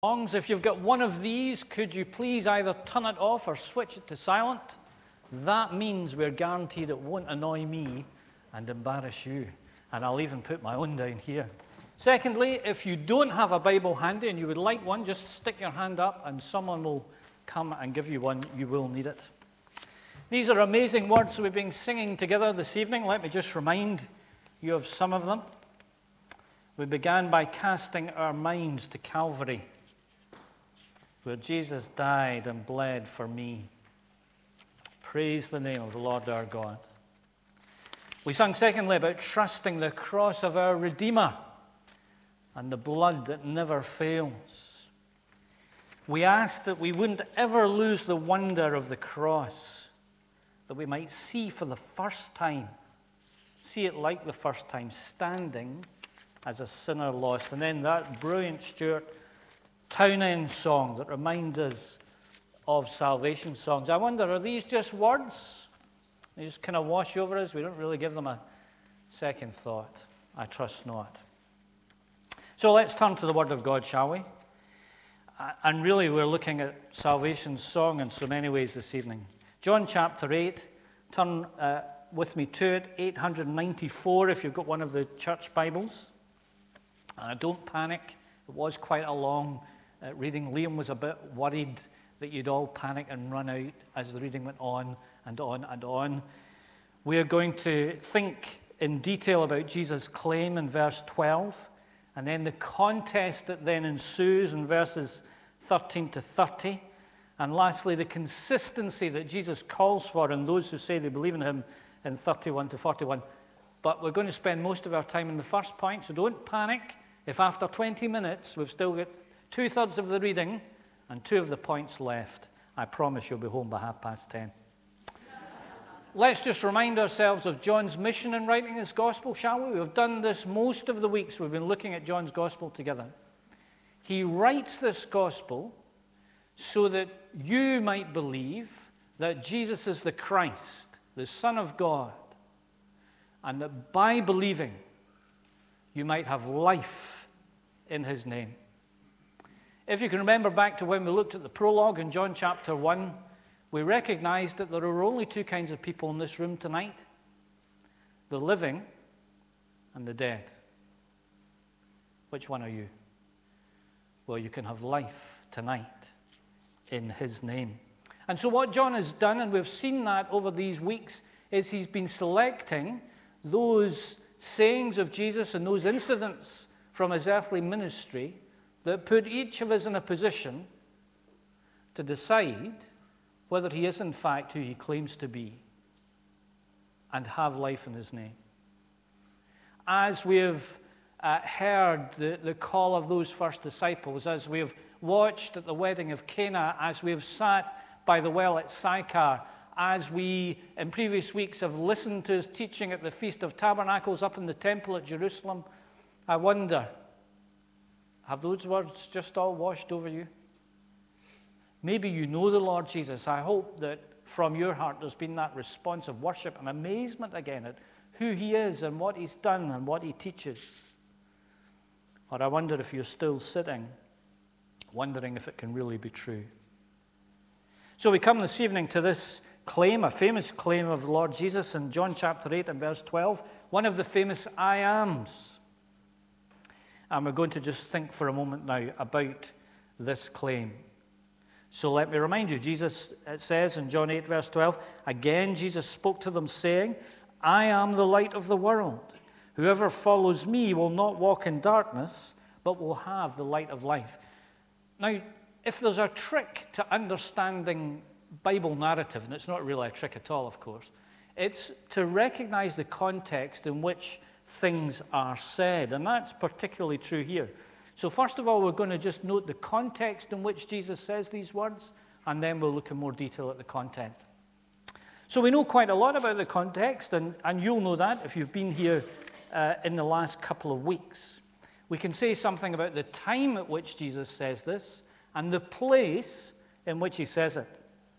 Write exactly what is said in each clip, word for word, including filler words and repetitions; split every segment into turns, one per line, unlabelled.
songs. If you've got one of these, could you please either turn it off or switch it to silent? That means we're guaranteed it won't annoy me and embarrass you. And I'll even put my own down here. Secondly, if you don't have a Bible handy and you would like one, just stick your hand up and someone will come and give you one. You will need it. These are amazing words we've been singing together this evening. Let me just remind you of some of them. We began by casting our minds to Calvary, where Jesus died and bled for me. Praise the name of the Lord our God. We sang secondly about trusting the cross of our Redeemer and the blood that never fails. We asked that we wouldn't ever lose the wonder of the cross, that we might see for the first time, see it like the first time, standing as a sinner lost. And then that brilliant Stuart Townend song that reminds us of salvation songs. I wonder, are these just words? They just kind of wash over us? We don't really give them a second thought. I trust not. So let's turn to the Word of God, shall we? And really, we're looking at salvation song in so many ways this evening. John chapter eight, turn uh, with me to it, eight ninety-four if you've got one of the church Bibles. Uh, don't panic. It was quite a long uh, reading. Liam was a bit worried that you'd all panic and run out as the reading went on and on and on. We are going to think in detail about Jesus' claim in verse twelve, and then the contest that then ensues in verses thirteen to thirty, and lastly, the consistency that Jesus calls for in those who say they believe in him in thirty-one to forty-one. But we're going to spend most of our time in the first point, so don't panic if after twenty minutes we've still got two-thirds of the reading and two of the points left. I promise you'll be home by half past ten. Let's just remind ourselves of John's mission in writing his gospel, shall we? We've done this most of the weeks. We've been looking at John's gospel together. He writes this gospel so that you might believe that Jesus is the Christ, the Son of God, and that by believing, you might have life in his name. If you can remember back to when we looked at the prologue in John chapter one, we recognized that there are only two kinds of people in this room tonight: the living and the dead. Which one are you? Well, you can have life tonight in his name. And so what John has done, and we've seen that over these weeks, is he's been selecting those sayings of Jesus and those incidents from his earthly ministry that put each of us in a position to decide whether he is in fact who he claims to be and have life in his name. As we have uh, heard the, the call of those first disciples, as we have watched at the wedding of Cana, as we have sat by the well at Sychar, as we in previous weeks have listened to his teaching at the Feast of Tabernacles up in the temple at Jerusalem, I wonder, have those words just all washed over you? Maybe you know the Lord Jesus. I hope that from your heart there's been that response of worship and amazement again at who he is and what he's done and what he teaches. Or I wonder if you're still sitting, wondering if it can really be true. So we come this evening to this claim, a famous claim of the Lord Jesus in John chapter eight and verse twelve, one of the famous I ams. And we're going to just think for a moment now about this claim. So let me remind you, Jesus, it says in John eight, verse twelve, again Jesus spoke to them, saying, I am the light of the world. Whoever follows me will not walk in darkness, but will have the light of life. Now, if there's a trick to understanding Bible narrative, and it's not really a trick at all, of course, it's to recognize the context in which things are said, and that's particularly true here. So first of all, we're going to just note the context in which Jesus says these words, and then we'll look in more detail at the content. So we know quite a lot about the context, and, and you'll know that if you've been here uh, in the last couple of weeks. We can say something about the time at which Jesus says this, and the place in which he says it.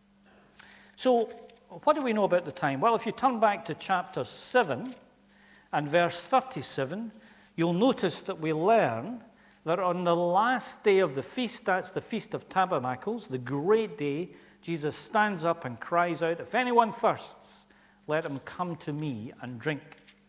So what do we know about the time? Well, if you turn back to chapter seven and verse thirty-seven, you'll notice that we learn that on the last day of the feast, that's the Feast of Tabernacles, the great day, Jesus stands up and cries out, "If anyone thirsts, let him come to me and drink."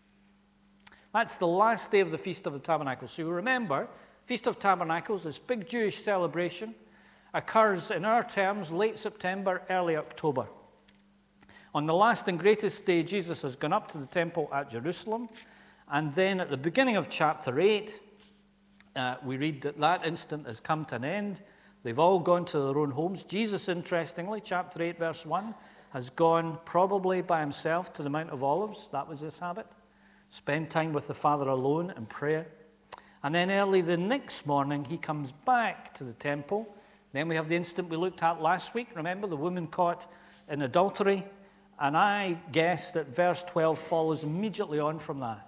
That's the last day of the Feast of the Tabernacles. So you remember, Feast of Tabernacles, this big Jewish celebration, occurs in our terms late September, early October. On the last and greatest day, Jesus has gone up to the temple at Jerusalem. And then at the beginning of chapter eight, uh, we read that that instant has come to an end. They've all gone to their own homes. Jesus, interestingly, chapter eight, verse one, has gone probably by himself to the Mount of Olives. That was his habit. Spend time with the Father alone in prayer. And then early the next morning, he comes back to the temple. Then we have the instant we looked at last week. Remember, the woman caught in adultery. And I guess that verse twelve follows immediately on from that.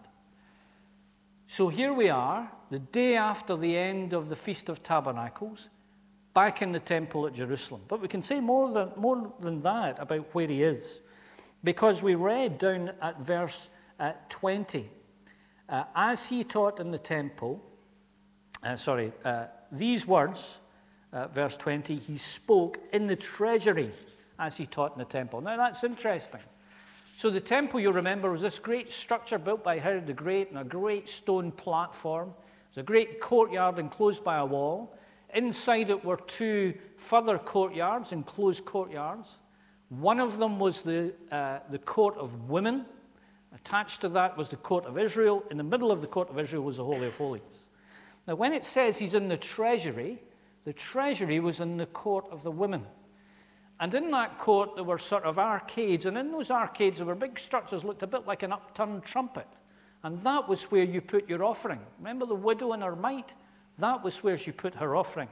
So here we are, the day after the end of the Feast of Tabernacles, back in the temple at Jerusalem. But we can say more than, more than that about where he is, because we read down at verse uh, twenty, uh, as he taught in the temple, uh, sorry, uh, these words, uh, verse twenty, he spoke in the treasury as he taught in the temple. Now that's interesting. So the temple, you'll remember, was this great structure built by Herod the Great on a great stone platform. It was a great courtyard enclosed by a wall. Inside it were two further courtyards, enclosed courtyards. One of them was the, uh, the court of women. Attached to that was the court of Israel. In the middle of the court of Israel was the Holy of Holies. Now, when it says he's in the treasury, the treasury was in the court of the women. And in that court, there were sort of arcades. And in those arcades, there were big structures that looked a bit like an upturned trumpet. And that was where you put your offering. Remember the widow and her mite? That was where she put her offering.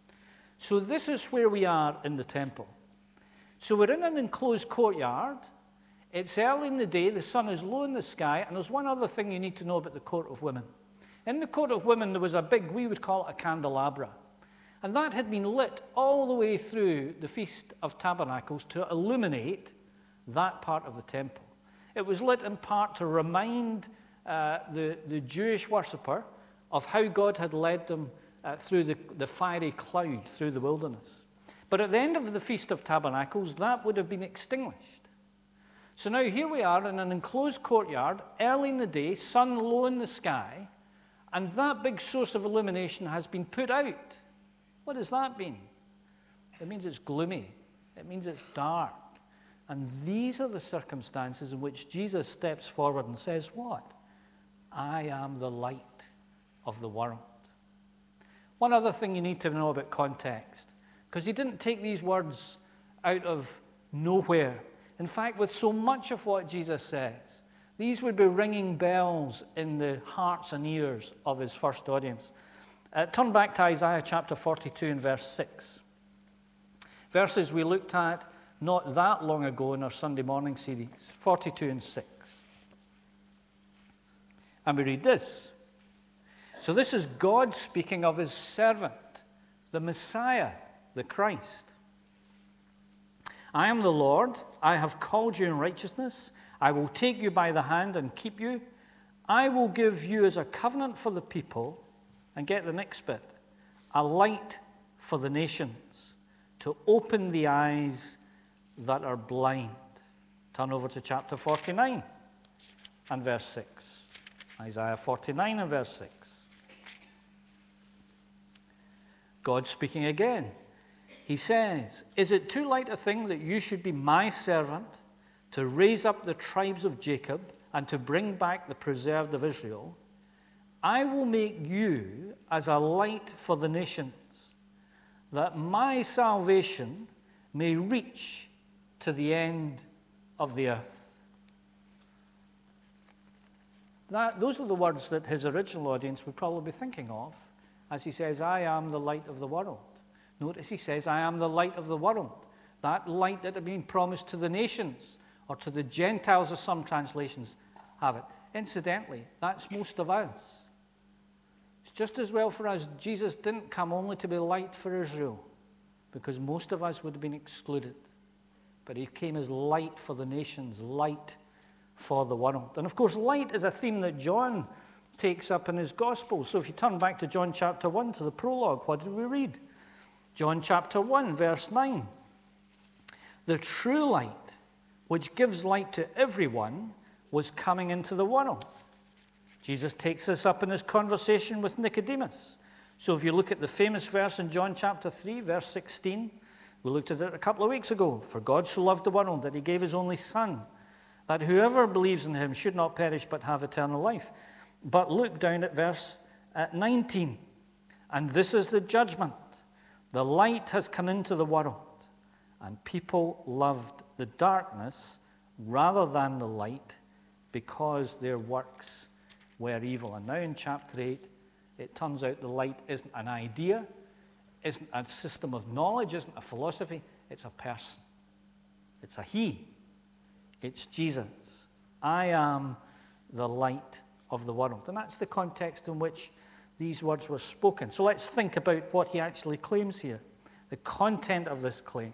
So this is where we are in the temple. So we're in an enclosed courtyard. It's early in the day. The sun is low in the sky. And there's one other thing you need to know about the court of women. In the court of women, there was a big, we would call it a candelabra. And that had been lit all the way through the Feast of Tabernacles to illuminate that part of the temple. It was lit in part to remind uh, the, the Jewish worshipper of how God had led them uh, through the, the fiery cloud through the wilderness. But at the end of the Feast of Tabernacles, that would have been extinguished. So now here we are in an enclosed courtyard, early in the day, sun low in the sky, and that big source of illumination has been put out. What does that mean? It means it's gloomy. It means it's dark. And these are the circumstances in which Jesus steps forward and says, what? I am the light of the world. One other thing you need to know about context, because he didn't take these words out of nowhere. In fact, with so much of what Jesus says, these would be ringing bells in the hearts and ears of his first audience. Uh, turn back to Isaiah chapter forty-two and verse six. Verses we looked at not that long ago in our Sunday morning series, forty-two and six. And we read this. So this is God speaking of his servant, the Messiah, the Christ. I am the Lord. I have called you in righteousness. I will take you by the hand and keep you. I will give you as a covenant for the people. And get the next bit. A light for the nations, to open the eyes that are blind. Turn over to chapter forty-nine and verse six. Isaiah forty-nine and verse six. God speaking again. He says, is it too light a thing that you should be my servant, to raise up the tribes of Jacob and to bring back the preserved of Israel? I will make you as a light for the nations, that my salvation may reach to the end of the earth. That, those are the words that his original audience would probably be thinking of as he says, I am the light of the world. Notice he says, I am the light of the world. That light that had been promised to the nations, or to the Gentiles, as some translations have it. Incidentally, that's most of us. It's just as well for us, Jesus didn't come only to be light for Israel, because most of us would have been excluded. But he came as light for the nations, light for the world. And of course, light is a theme that John takes up in his gospel. So if you turn back to John chapter one, to the prologue, what did we read? John chapter one, verse nine. The true light, which gives light to everyone, was coming into the world. Jesus takes this up in his conversation with Nicodemus. So if you look at the famous verse in John chapter three, verse sixteen, we looked at it a couple of weeks ago. For God so loved the world that he gave his only Son, that whoever believes in him should not perish but have eternal life. But look down at verse nineteen. And this is the judgment. The light has come into the world, and people loved the darkness rather than the light, because their works were evil. And now in chapter eight, it turns out the light isn't an idea, isn't a system of knowledge, isn't a philosophy, it's a person. It's a he. It's Jesus. I am the light of the world. And that's the context in which these words were spoken. So let's think about what he actually claims here, the content of this claim.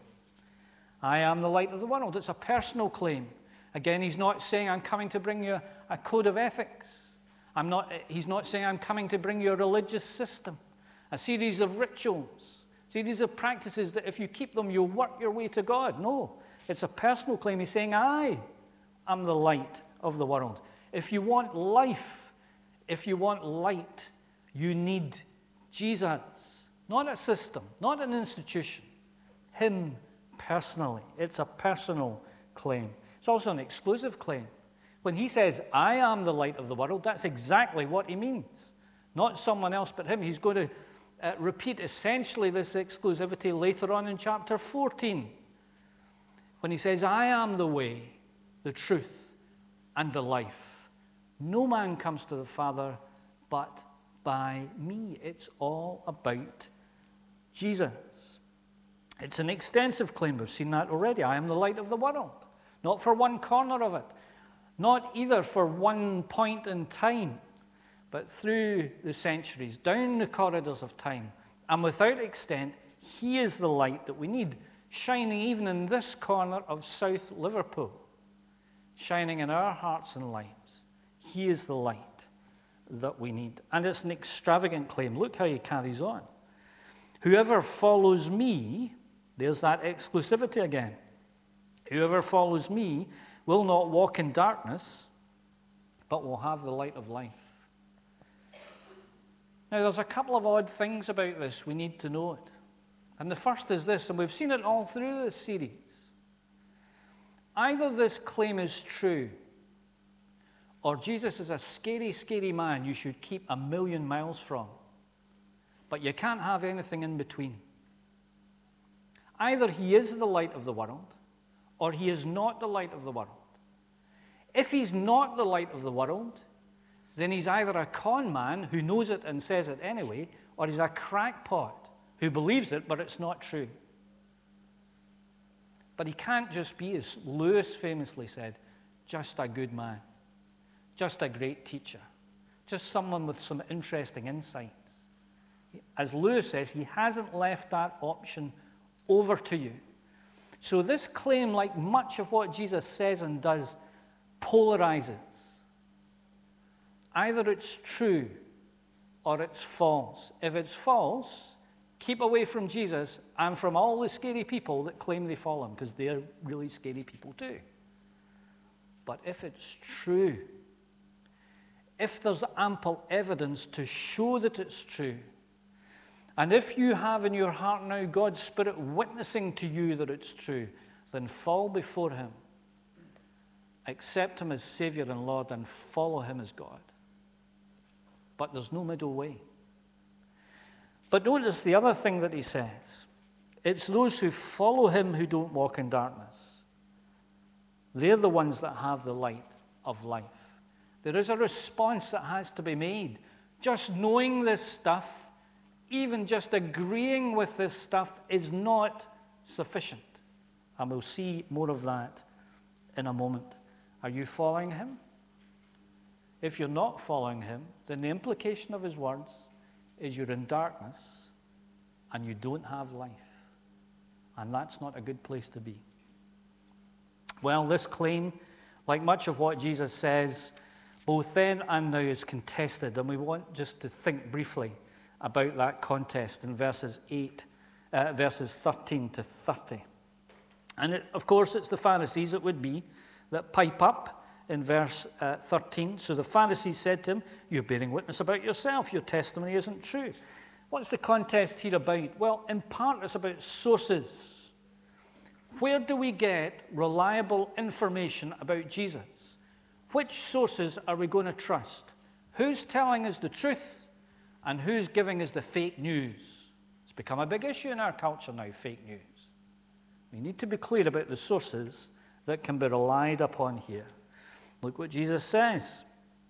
I am the light of the world. It's a personal claim. Again, he's not saying I'm coming to bring you a code of ethics. I'm not, he's not saying I'm coming to bring you a religious system, a series of rituals, a series of practices that if you keep them, you'll work your way to God. No, it's a personal claim. He's saying, I am the light of the world. If you want life, if you want light, you need Jesus, not a system, not an institution, him personally. It's a personal claim. It's also an exclusive claim. When he says, I am the light of the world, that's exactly what he means. Not someone else but him. He's going to uh, repeat essentially this exclusivity later on in chapter fourteen. When he says, I am the way, the truth, and the life. No man comes to the Father but by me. It's all about Jesus. It's an extensive claim. We've seen that already. I am the light of the world. Not for one corner of it. Not either for one point in time, but through the centuries, down the corridors of time, and without extent, he is the light that we need, shining even in this corner of South Liverpool, shining in our hearts and lives. He is the light that we need. And it's an extravagant claim. Look how he carries on. Whoever follows me, there's that exclusivity again. Whoever follows me will not walk in darkness, but will have the light of life. Now, there's a couple of odd things about this. We need to know it. And the first is this, and we've seen it all through this series. Either this claim is true, or Jesus is a scary, scary man you should keep a million miles from. But you can't have anything in between. Either he is the light of the world, or he is not the light of the world. If he's not the light of the world, then he's either a con man who knows it and says it anyway, or he's a crackpot who believes it, but it's not true. But he can't just be, as Lewis famously said, just a good man, just a great teacher, just someone with some interesting insights. As Lewis says, he hasn't left that option over to you. So this claim, like much of what Jesus says and does, polarizes. Either it's true or it's false. If it's false, keep away from Jesus and from all the scary people that claim they follow him, because they're really scary people too. But if it's true, if there's ample evidence to show that it's true, and if you have in your heart now God's Spirit witnessing to you that it's true, then fall before him. Accept him as Savior and Lord and follow him as God. But there's no middle way. But notice the other thing that he says. It's those who follow him who don't walk in darkness. They're the ones that have the light of life. There is a response that has to be made. Just knowing this stuff, even just agreeing with this stuff, is not sufficient. And we'll see more of that in a moment. Are you following him? If you're not following him, then the implication of his words is you're in darkness and you don't have life. And that's not a good place to be. Well, this claim, like much of what Jesus says, both then and now is contested, and we want just to think briefly about that contest in verses eight, uh, verses thirteen to thirty. And it, of course, it's the Pharisees, it would be, that pipe up in verse uh, thirteen. So the Pharisees said to him, "You're bearing witness about yourself. Your testimony isn't true." What's the contest here about? Well, in part, it's about sources. Where do we get reliable information about Jesus? Which sources are we going to trust? Who's telling us the truth and who's giving us the fake news? It's become a big issue in our culture now, fake news. We need to be clear about the sources that can be relied upon here. Look what Jesus says.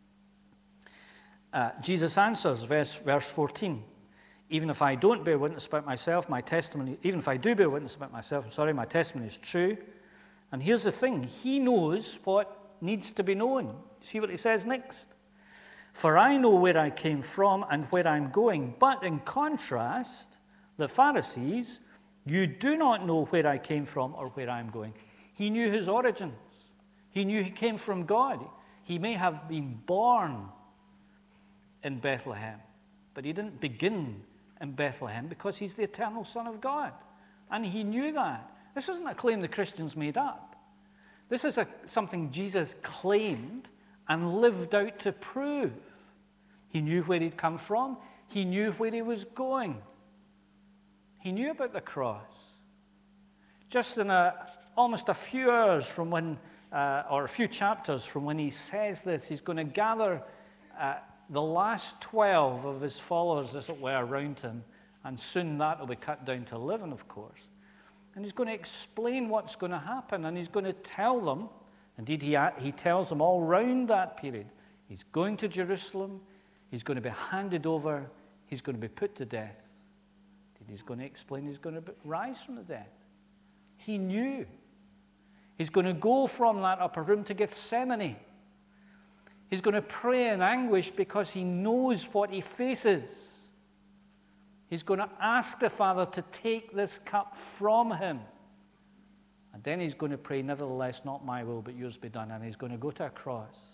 Uh, Jesus answers, verse, verse fourteen. Even if I don't bear witness about myself, my testimony, even if I do bear witness about myself, I'm sorry, my testimony is true. And here's the thing, he knows what needs to be known. See what he says next? For I know where I came from and where I'm going. But in contrast, the Pharisees, you do not know where I came from or where I'm going. He knew his origins. He knew he came from God. He may have been born in Bethlehem, but he didn't begin in Bethlehem because he's the eternal Son of God. And he knew that. This isn't a claim the Christians made up. This is a, something Jesus claimed and lived out to prove. He knew where he'd come from. He knew where he was going. He knew about the cross. Just in a, almost a few hours from when, uh, or a few chapters from when he says this, he's going to gather uh, the last twelve of his followers, as it were, around him, and soon that will be cut down to eleven, of course. And he's going to explain what's going to happen, and he's going to tell them, indeed he, he tells them all round that period, he's going to Jerusalem, he's going to be handed over, he's going to be put to death. He's going to explain he's going to rise from the dead. He knew. He's going to go from that upper room to Gethsemane. He's going to pray in anguish because he knows what he faces. He's going to ask the Father to take this cup from him. And then he's going to pray, nevertheless, not my will, but yours be done. And he's going to go to a cross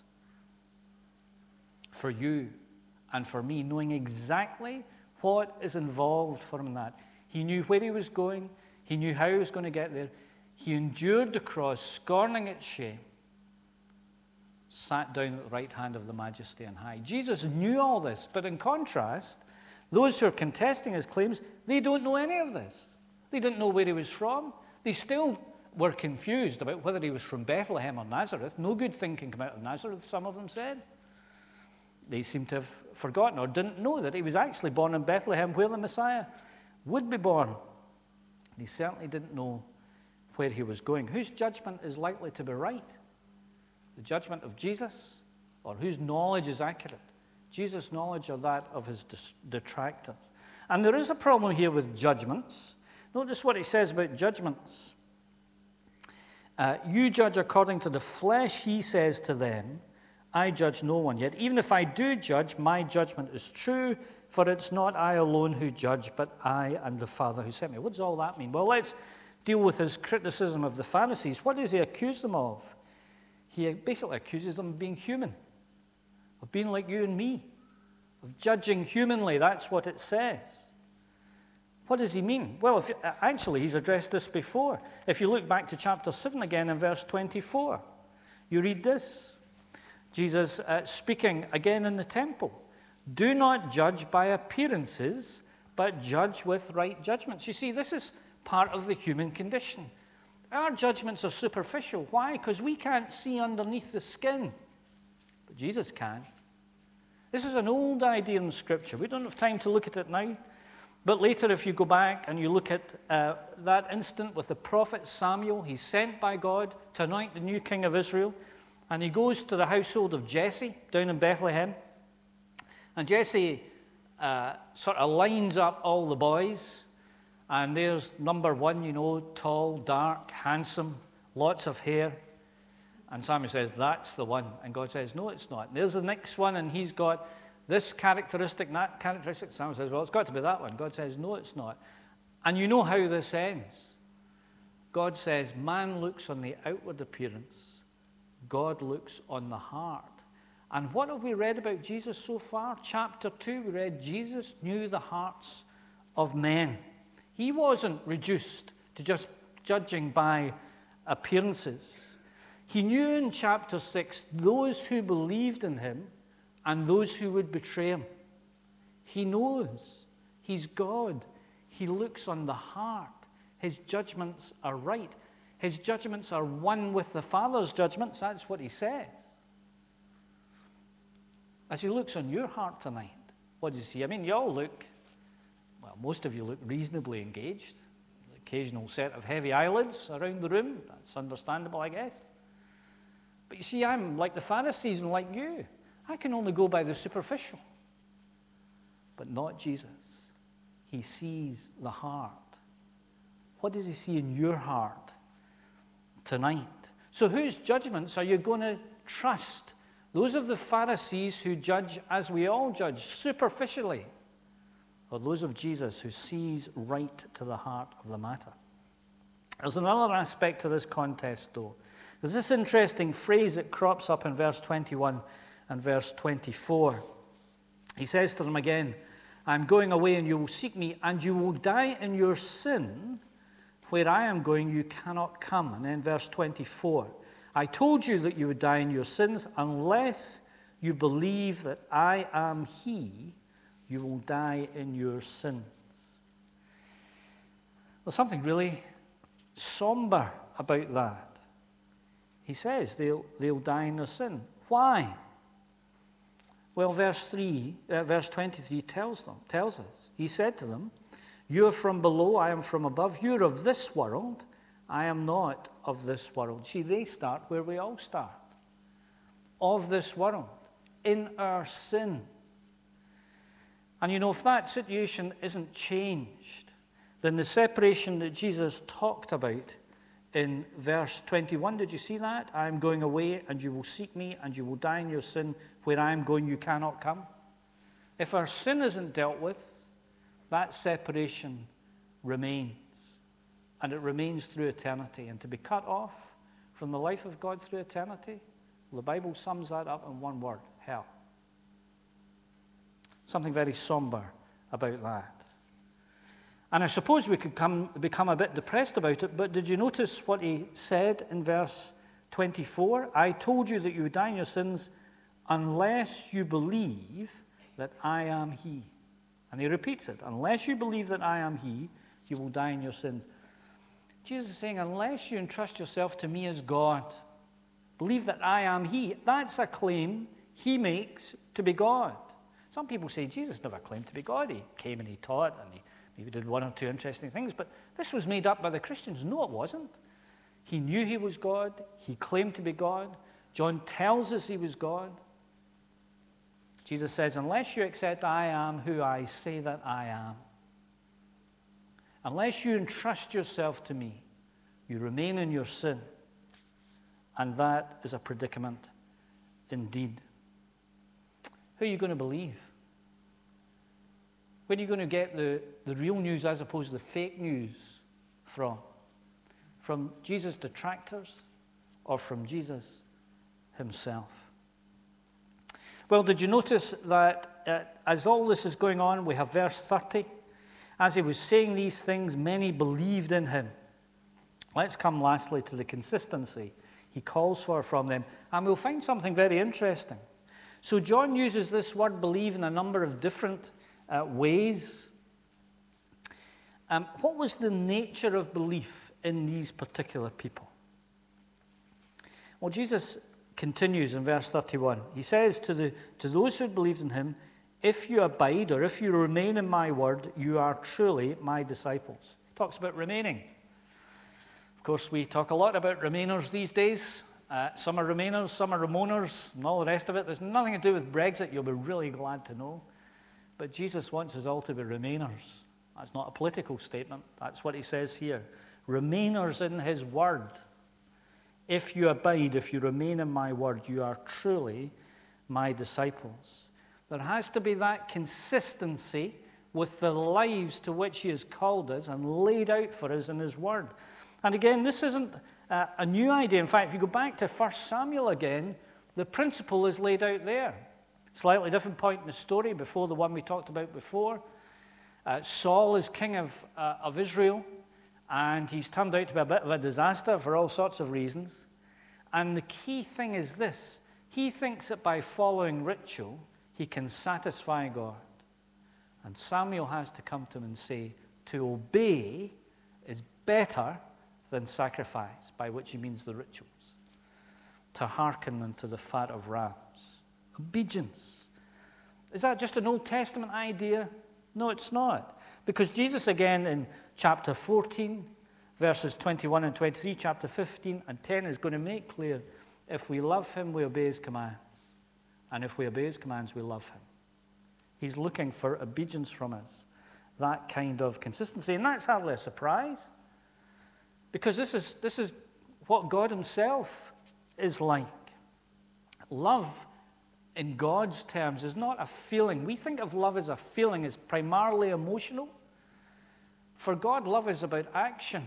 for you and for me, knowing exactly what is involved for him in that. He knew where he was going. He knew how he was going to get there. He endured the cross, scorning its shame, sat down at the right hand of the Majesty on high. Jesus knew all this, but in contrast, those who are contesting his claims, they don't know any of this. They didn't know where he was from. They still were confused about whether he was from Bethlehem or Nazareth. No good thing can come out of Nazareth, some of them said. They seem to have forgotten or didn't know that he was actually born in Bethlehem, where the Messiah would be born. He certainly didn't know where he was going. Whose judgment is likely to be right? The judgment of Jesus, or whose knowledge is accurate? Jesus' knowledge or that of his detractors? And there is a problem here with judgments. Notice what he says about judgments. Uh, you judge according to the flesh, he says to them. I judge no one yet. Even if I do judge, my judgment is true, for it's not I alone who judge, but I and the Father who sent me. What does all that mean? Well, let's deal with his criticism of the Pharisees. What does he accuse them of? He basically accuses them of being human, of being like you and me, of judging humanly. That's what it says. What does he mean? Well, if, actually, he's addressed this before. If you look back to chapter seven again in verse twenty-four, you read this. Jesus uh, speaking again in the temple. Do not judge by appearances, but judge with right judgments. You see, this is part of the human condition. Our judgments are superficial. Why? Because we can't see underneath the skin. But Jesus can. This is an old idea in Scripture. We don't have time to look at it now. But later, if you go back and you look at uh, that instant with the prophet Samuel, he's sent by God to anoint the new king of Israel. And he goes to the household of Jesse down in Bethlehem. And Jesse uh, sort of lines up all the boys. And there's number one, you know, tall, dark, handsome, lots of hair. And Samuel says, that's the one. And God says, no, it's not. And there's the next one, and he's got this characteristic and that characteristic. Samuel says, well, it's got to be that one. God says, no, it's not. And you know how this ends. God says, man looks on the outward appearance. God looks on the heart. And what have we read about Jesus so far? Chapter two, we read Jesus knew the hearts of men. He wasn't reduced to just judging by appearances. He knew in chapter six those who believed in him and those who would betray him. He knows. He's God. He looks on the heart. His judgments are right. His judgments are one with the Father's judgments. That's what he says. As he looks on your heart tonight, what does he see? I mean, you all look, well, most of you look reasonably engaged. The occasional set of heavy eyelids around the room. That's understandable, I guess. But you see, I'm like the Pharisees and like you. I can only go by the superficial. But not Jesus. He sees the heart. What does he see in your heart tonight? So whose judgments are you going to trust? Those of the Pharisees who judge as we all judge, superficially, or those of Jesus who sees right to the heart of the matter? There's another aspect to this contest, though. There's this interesting phrase that crops up in verse twenty-one and verse twenty-four. He says to them again, I'm going away and you will seek me, and you will die in your sin. Where I am going, you cannot come. And then verse twenty-four, I told you that you would die in your sins. Unless you believe that I am he, you will die in your sins. There's something really somber about that. He says they'll, they'll die in their sin. Why? Well, verse three, uh, verse twenty-three tells them, tells us. He said to them, you are from below, I am from above. You are of this world, I am not of this world. See, they start where we all start. Of this world, in our sin. And you know, if that situation isn't changed, then the separation that Jesus talked about in verse twenty-one, did you see that? I am going away, and you will seek me, and you will die in your sin. Where I am going, you cannot come. If our sin isn't dealt with, that separation remains. And it remains through eternity. And to be cut off from the life of God through eternity, well, the Bible sums that up in one word, hell. Something very somber about that. And I suppose we could come, become a bit depressed about it, but did you notice what he said in verse twenty-four? I told you that you would die in your sins unless you believe that I am he. And he repeats it. Unless you believe that I am he, you will die in your sins. Jesus is saying, unless you entrust yourself to me as God, believe that I am he. That's a claim he makes to be God. Some people say Jesus never claimed to be God. He came and he taught and he maybe did one or two interesting things, but this was made up by the Christians. No, it wasn't. He knew he was God. He claimed to be God. John tells us he was God. Jesus says, unless you accept I am who I say that I am, unless you entrust yourself to me, you remain in your sin. And that is a predicament indeed. Who are you going to believe? Where are you going to get the, the real news as opposed to the fake news from? From Jesus' detractors or from Jesus himself? Well, did you notice that uh, as all this is going on, we have verse thirty. As he was saying these things, many believed in him. Let's come lastly to the consistency he calls for from them. And we'll find something very interesting. So John uses this word believe in a number of different uh, ways. Um, what was the nature of belief in these particular people? Well, Jesus continues in verse thirty-one. He says to, the, to those who believed in him, if you abide or if you remain in my word, you are truly my disciples. He talks about remaining. Of course, we talk a lot about remainers these days. Uh, some are remainers, some are Ramoners, and all the rest of it. There's nothing to do with Brexit, you'll be really glad to know. But Jesus wants us all to be remainers. That's not a political statement. That's what he says here. Remainers in his word. If you abide, if you remain in my word, you are truly my disciples. There has to be that consistency with the lives to which he has called us and laid out for us in his word. And again, this isn't uh, a new idea. In fact, if you go back to First Samuel again, The principle is laid out there. Slightly different point in the story before the one we talked about before. Uh, Saul is king of, uh, of Israel, and he's turned out to be a bit of a disaster for all sorts of reasons. And the key thing is this. He thinks that by following ritual, he can satisfy God. And Samuel has to come to him and say, to obey is better than sacrifice, by which he means the rituals. To hearken unto the fat of rams. Obedience. Is that just an Old Testament idea? No, it's not. Because Jesus, again, in chapter fourteen, verses twenty-one and twenty-three, chapter fifteen and ten, is going to make clear, if we love him, we obey his commands. And if we obey his commands, we love him. He's looking for obedience from us. That kind of consistency. And that's hardly a surprise. Because this is, this is what God himself is like. Love, in God's terms, is not a feeling. We think of love as a feeling, as primarily emotional. For God, love is about action.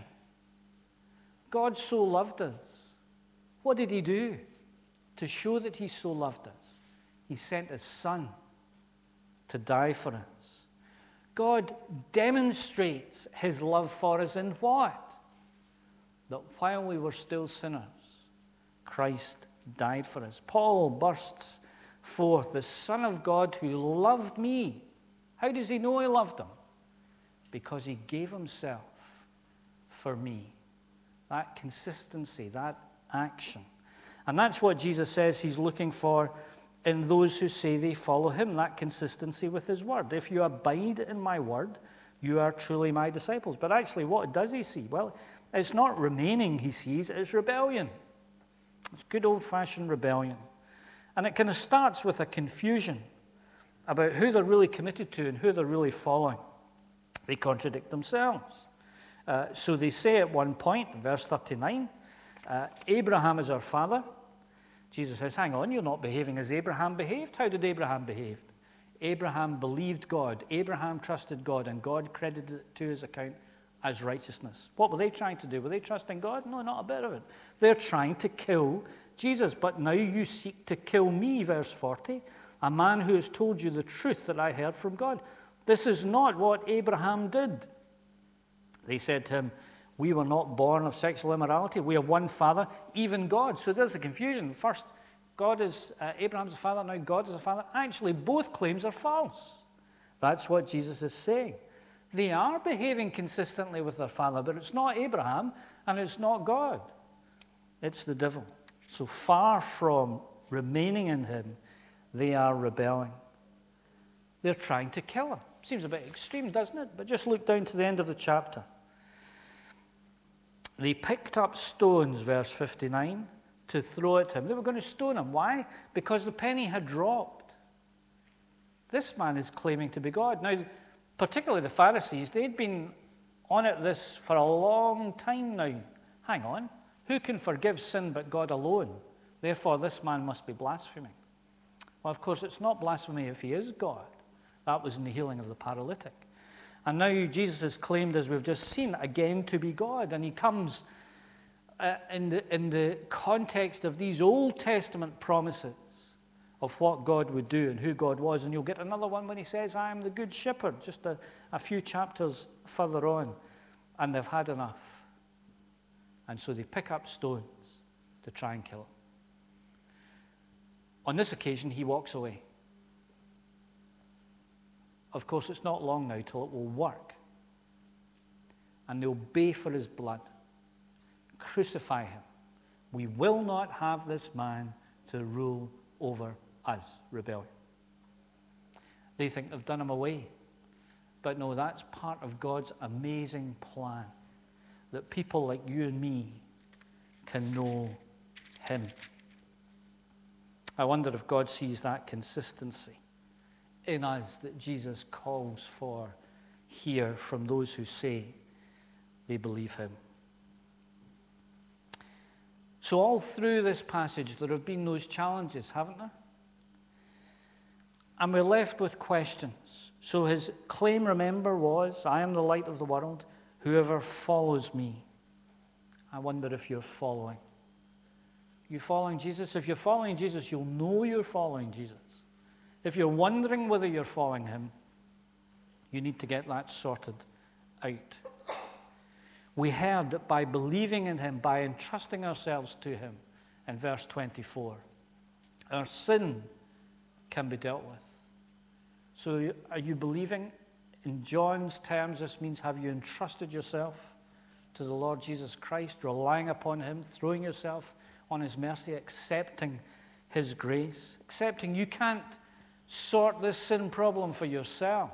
God so loved us. What did he do to show that he so loved us? He sent his son to die for us. God demonstrates his love for us in what? That while we were still sinners, Christ died for us. Paul bursts forth, the Son of God who loved me. How does he know he loved him? Because he gave himself for me. That consistency, that action. And that's what Jesus says he's looking for in those who say they follow him, that consistency with his word. If you abide in my word, you are truly my disciples. But actually, what does he see? Well, it's not remaining he sees, it's rebellion. It's good old-fashioned rebellion. And it kind of starts with a confusion about who they're really committed to and who they're really following. They contradict themselves. Uh, so they say at one point, verse thirty-nine, uh, Abraham is our father. Jesus says, hang on, you're not behaving as Abraham behaved. How did Abraham behave? Abraham believed God. Abraham trusted God, and God credited it to his account as righteousness. What were they trying to do? Were they trusting God? No, not a bit of it. They're trying to kill Jesus. But now you seek to kill me, verse forty, a man who has told you the truth that I heard from God. This is not what Abraham did. They said to him, we were not born of sexual immorality. We have one father, even God. So there's the confusion. First, God is, uh, Abraham's a father, now God is a father. Actually, both claims are false. That's what Jesus is saying. They are behaving consistently with their father, but it's not Abraham and it's not God. It's the devil. So far from remaining in him, they are rebelling. They're trying to kill him. Seems a bit extreme, doesn't it? But just look down to the end of the chapter. They picked up stones, verse fifty-nine, to throw at him. They were going to stone him. Why? Because the penny had dropped. This man is claiming to be God. Now, particularly the Pharisees, they'd been on at this for a long time now. Hang on. Who can forgive sin but God alone? Therefore, this man must be blaspheming. Well, of course, it's not blasphemy if he is God. That was in the healing of the paralytic. And now Jesus is claimed, as we've just seen, again to be God. And he comes uh, in, the, in the context of these Old Testament promises of what God would do and who God was. And you'll get another one when he says, I am the good shepherd, just a, a few chapters further on. And they've had enough. And so they pick up stones to try and kill him. On this occasion, he walks away. Of course, it's not long now till it will work. And they'll bay for his blood. Crucify him. We will not have this man to rule over us. Rebellion. They think they've done him away. But no, that's part of God's amazing plan. That people like you and me can know him. I wonder if God sees that consistency in us that Jesus calls for here from those who say they believe him. So all through this passage, there have been those challenges, haven't there? And we're left with questions. So his claim, remember, was, I am the light of the world. Whoever follows me. I wonder if you're following. You following Jesus? If you're following Jesus, you'll know you're following Jesus. If you're wondering whether you're following him, you need to get that sorted out. We heard that by believing in him, by entrusting ourselves to him, in verse twenty-four, our sin can be dealt with. So are you believing? In John's terms, this means, have you entrusted yourself to the Lord Jesus Christ, relying upon him, throwing yourself on his mercy, accepting his grace, accepting you can't sort this sin problem for yourself?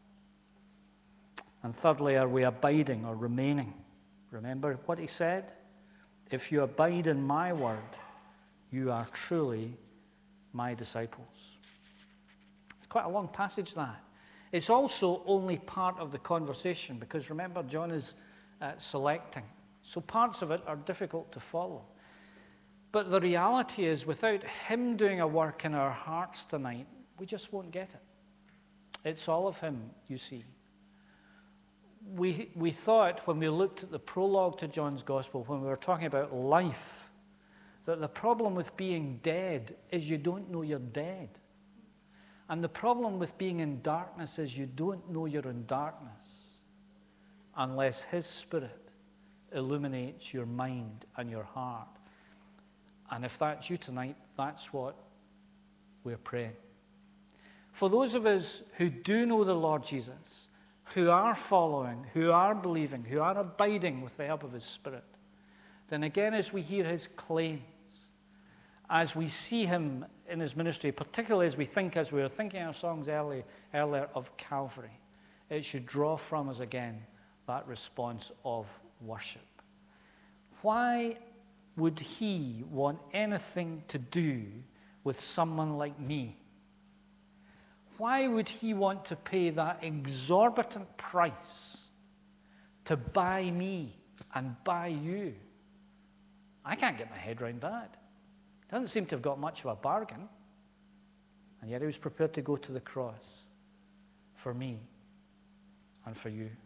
And thirdly, are we abiding or remaining? Remember what he said? If you abide in my word, you are truly my disciples. It's quite a long passage, that. It's also only part of the conversation, because remember, John is uh, selecting. So parts of it are difficult to follow. But the reality is, without him doing a work in our hearts tonight, we just won't get it. It's all of him, you see. We, we thought, when we looked at the prologue to John's Gospel, when we were talking about life, that the problem with being dead is you don't know you're dead. And the problem with being in darkness is you don't know you're in darkness unless his Spirit illuminates your mind and your heart. And if that's you tonight, that's what we're praying. For those of us who do know the Lord Jesus, who are following, who are believing, who are abiding with the help of his Spirit, then again, as we hear his claims, as we see him in his ministry, particularly as we think, as we were thinking our songs early, earlier of Calvary, it should draw from us again that response of worship. Why would he want anything to do with someone like me? Why would he want to pay that exorbitant price to buy me and buy you? I can't get my head around that. Doesn't seem to have got much of a bargain. And yet he was prepared to go to the cross for me and for you.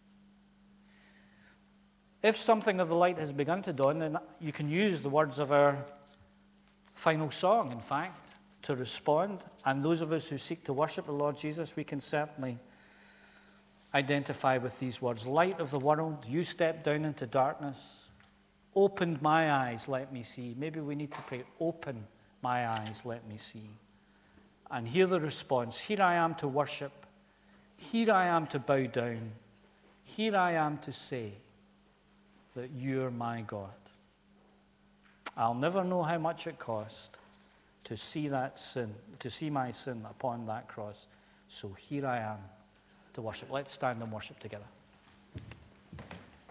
If something of the light has begun to dawn, then you can use the words of our final song, in fact, to respond. And those of us who seek to worship the Lord Jesus, we can certainly identify with these words. Light of the world, you stepped down into darkness, opened my eyes, let me see. Maybe we need to pray, open my eyes, let me see. And hear the response. Here I am to worship. Here I am to bow down. Here I am to say that you're my God. I'll never know how much it cost to see that sin, to see my sin upon that cross. So here I am to worship. Let's stand and worship together.